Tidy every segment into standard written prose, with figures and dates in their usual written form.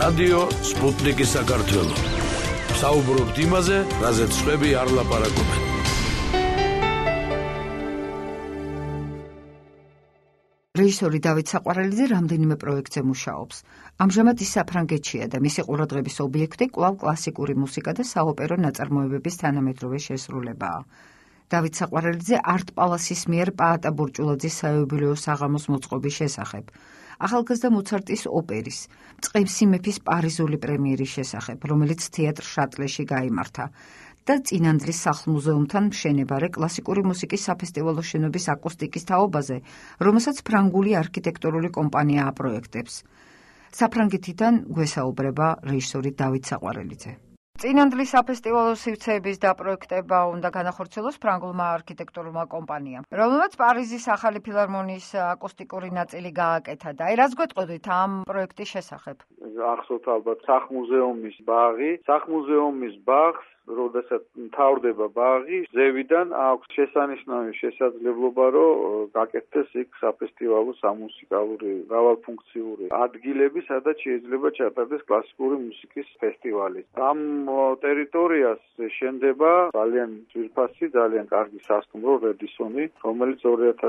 რადიო სპუტნიკი საქართველო. საუბრობთ იმაზე, რაზეც სხვები არ ლაპარაკობენ. რეჟისორი დავით საყვარელიძე რამდენიმე პროექტზე მუშაობს. ამჟამად ის საფრანგეთშია და მისი ყურადღების ობიექტი კვლავ კლასიკური მუსიკა და საოპერო ნაწარმოებების თანამედროვე შესრულებაა. დავით საყვარელიძე არტ პალასის მიერ პაატა ბურჭულაძის საიუბილეო საღამოს მოწყობის შესახებ, ახალგაზრდა მოცარტის ოპერის, წყემსი მეფის პარიზული პრემიერის შესახებ, რომელიც თეატრ შატლეში გაიმართა და წინანდლის სახლ-მუზეუმთან მშენებარე კლასიკური მუსიკის საფესტივალო შენობის აკუსტიკის თაობაზე, რომელსაც ფრანგული არქიტექტურული კომპანია აპროექტებს. საფრანგეთიდან გვესაუბრება რეჟისორი დავით საყვარელიძე. წინანდლის საფესტივალო სივრცეების დაპროექტება უნდა განახორციელოს ფრანგულმა არქიტექტურულმა კომპანიამ, რომელმაც პარიზის ახალი ფილარმონიის აკუსტიკური ნაწილი გააკეთა და რას გვეტყოდით ამ პროექტის შესახებ? ახსოვთ ალბათ სახლ-მუზეუმის ბაღი, სახლ-მუზეუმის ბაღს როდესაც მთავრდება ბაღი, ზევიდან აქვს შესანიშნავი შესაძლებლობა, რომ გაკეთდეს იქ საფესტივალო სამუსიკალური მრავალფუნქციური ადგილები, სადაც შეიძლება ჩატარდეს კლასიკური მუსიკის ფესტივალი. ამ ტერიტორიას შენდება ძალიან ძვირფასი, ძალიან კარგი სასტუმრო რედისონი, რომელიც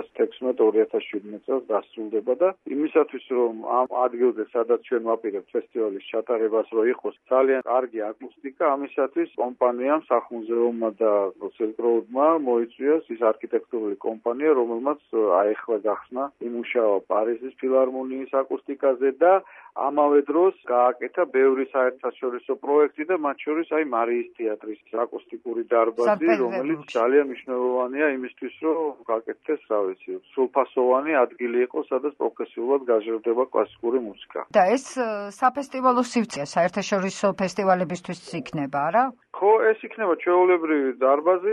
2016-2017 წელს დასრულდება და იმისათვის, რომ ამ ადგილზე, სადაც ჩვენ ვაპირებთ ფესტივალის ჩატარებას, რომ იყოს ძალიან კარგი აკუსტიკა, ამისათვის კომპანიამ სახლ-მუზეუმმა და Silk Road-მა მოიწვიეს ის არქიტექტურული კომპანია, რომელმაც აეხლა გახსნა იმუშავა პარიზის ფილარმონიის აკუსტიკაზე და ამავე დროს გააკეთა ბევრი საერთაშორისო პროექტი და მათ შორის მარიის თეატრის აკუსტიკური დარბაზი, რომელიც ძალიან მნიშვნელოვანია იმისთვის, რომ გაკეთდეს, სრულფასოვანი ადგილი იყოს, სადაც პროფესიულად გაჟღერდება კლასიკური მუსიკა. და ეს საფესტივალო სივრცე საერთაშორისო ფესტივალებისთვის იქნება, არა? ხო, ეს იქნება ჩვეულებრივი დარბაზი,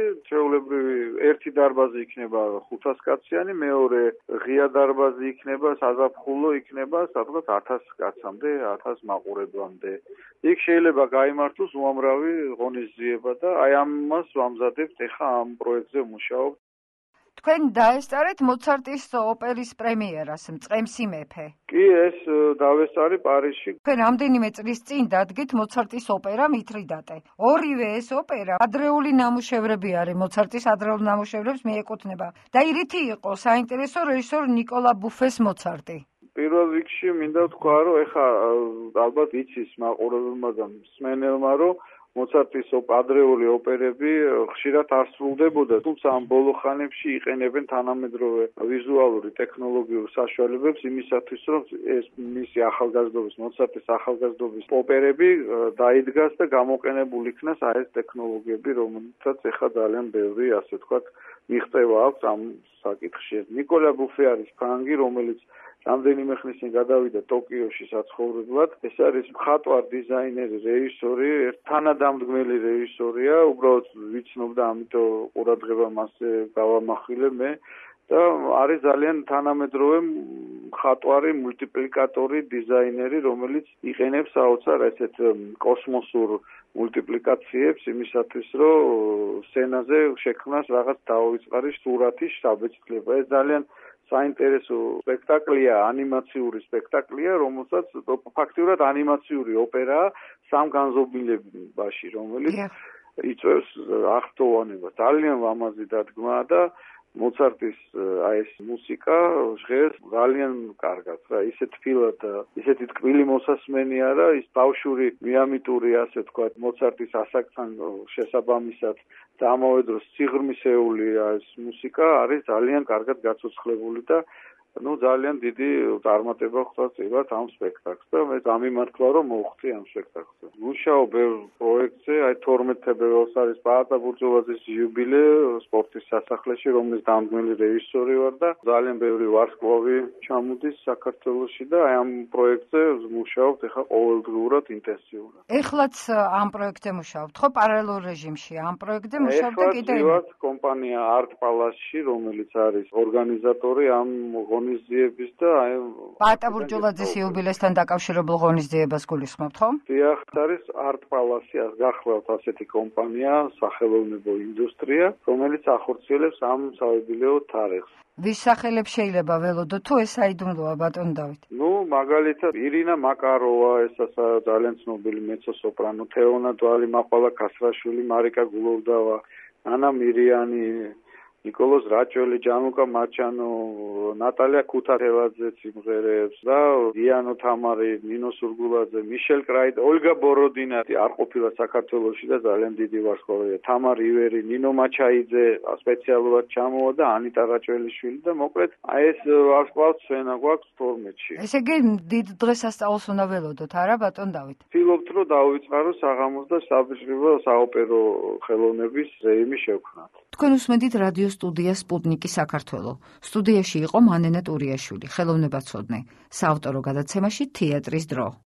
ერთი დარბაზი იქნება 500 კაციანი, მეორე ღია დარბაზი იქნება, საზაფხულო იქნება სადღაც 1000 კაცამდე, 1000 მაყურებლამდე. იქ შეიძლება გაიმართოს უამრავი ღონისძიება და ამას ვამზადებთ ახლა ამ პროექტზე მუშაობთ. თქვენ დაესწარეთ მოცარტის ოპერის პრემიერას, წყემსი მეფე. კი, ეს დავესწარი პარიზში. თქვენ რამდენიმე წლის წინ დადგეთ მოცარტის ოპერა მითრიდატე. ორივე ეს ოპერა ადრეული ნამუშევრები არის, მოცარტის ადრეულ ნამუშევრებს მიეკუთვნება. და რითი იყო საინტერესო რეჟისორ ნიკოლა ბუფეს მოცარტი? პირველ რიგში მინდა ვთქვა, რომ ეხა ალბათ იცის მაყურებელმა და მსმენელმა, რომ მოცარტის ადრეული ოპერები ხშირად არ სრულდებოდა, თუმცა ამ ბოლო ხანებში იყენებენ თანამედროვე ვიზუალური ტექნოლოგიურ საშუალებებს იმისათვის, რომ ეს მისი მოცარტის ახალგაზრდობის ოპერები დაიდგას და გამოყენებული იქნას ეს ტექნოლოგიები, რომელთაც ეხლა ძალიან ბევრი, ასე ვთქვათ, მიღწევა აქვს ამ საკითხში. ნიკოლა ბუფე არის ფრანგი, რომელიც რამდენიმე ხნის წინ გადავიდა ტოკიოში საცხოვრებლად. ეს არის მხატვარ, დიზაინერი, რეჟისორი, თანადამდგმელი რეჟისორია, უბრალოდ ვიცნობ და ამიტომ ყურადღება მასზე გავამახვილე მე და არის ძალიან თანამედროვე მხატვარი, მულტიპლიკატორი, დიზაინერი, რომელიც იყენებს საოცარ ესეთ კოსმოსურ მულტიპლიკაციებს იმისათვის, რომ სცენაზე შექმნას რაღაც დაუვიწყარი სურათის შთაბეჭდილება. ეს ძალიან საინტერესო სპექტაკლია, ანიმაციური სპექტაკლია, რომელსაც ფაქტიურად ანიმაციური ოპერაა სამგანზომილებაში, რომელიც იწვევს აღფრთოვანებას. ძალიან ლამაზი დადგმაა და მოცარტის ეს მუსიკა ჟღერს ძალიან კარგად. ისე თბილად, ისეთი ტკბილი მოსასმენი არა, ის ბავშვური მიამიტური, ასე ვთქვათ, მოცარტის ასაკთან შესაბამისად და ამავე დროს სიღრმისეული ეს მუსიკა არის ძალიან კარგად გაცოცხლებული და ძალიან დიდი წარმატება ხვდა წილად ამ სპექტაკლს და მე გამიმართლა, რომ მოვხდი ამ სპექტაკლზე. მუშაობ ბევრ პროექტზე, 12 თებერვალს არის პაატა ბურჭულაძის იუბილეო სპორტის სასახლეში, რომლის დამდგმელი რეჟისორი ვარ და ძალიან ბევრი ვარსკვლავი ჩამოდის საქართველოში და ამ პროექტზე მუშაობთ ახლა ყოველდღიურად ინტენსიურად. ეხლაც ამ პროექტზე მუშაობთ, ხო, პარალელურ რეჟიმში ამ პროექტზე მუშაობთ და კიდევ კომპანია არტ პალასში, რომელიც არის ორგანიზატორი ამ ღონისძიების და აი პაატა ბურჯულაძის იუბილესთან დაკავშირებულ ღონისძიებას გულისხმობთ, ხო? დიახ, არის Art Palace, გახლავთ ასეთი კომპანია, სახელოვნებო ინდუსტრია, რომელიც ახორციელებს ამ საიუბილეო თარიღს. ვის სახელებს შეიძლება ველოდოთ თუ ეს საიდუმლოა ბატონ დავით? მაგალითად ირინა მაკაროვა, ეს ძალიან ცნობილი მეცო-სოპრანო, თეონა დვალი-მაყვალა ქასრაშვილი, მარიკა გულოვდავა, ანა მირიანი, ნიკოლოზ რაჭველი, ჯანუკა მაჩანო, ნატალია ქუთათელაძე სიმღერებს და დიანო თამარი, ნინო სურგულაძე, მიშელ კრაიტ, ოლგა ბოროდინა არ ყოფილა საქართველოში და ძალიან დიდი ვარსკვლავია. თამარ ივერი, ნინო მაჩაიძე სპეციალურად ჩამოვა და ანიტა რაჭველიშვილი და მოკლედ აი ეს ვარსკვლავი სცენა გვაქვს 12-ში. ესე იგი დიდ დღესასწაულს უნდა ველოდოთ, არა ბატონ დავით? ვცდილობთ რომ დავიწყაროს საღამოს და საბჭოო საოპერო ხელოვნების ზეიმი შევქმნათ. თქვენ უსმენთ რადიო სტუდია სპუტნიკი საქართველო. სტუდიაში იყო მანენა ტურიაშვილი, ხელოვნებაცოდნე. საავტორო გადაცემაში თეატრის დრო.